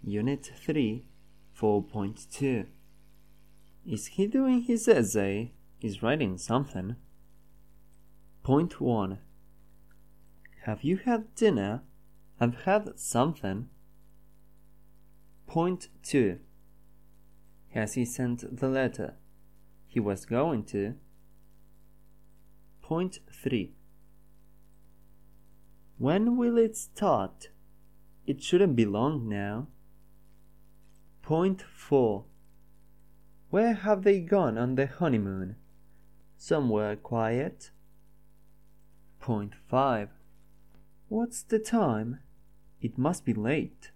Unit 3, 4.2. Is he doing his essay? Is writing something? Point 1. Have you had dinner? I've had something. Point 2. Has he sent the letter? He was going to. Point 3. When will it start? It shouldn't be long now. Point 4. Where have they gone on their honeymoon? Somewhere quiet. Point 5. What's the time? It must be late.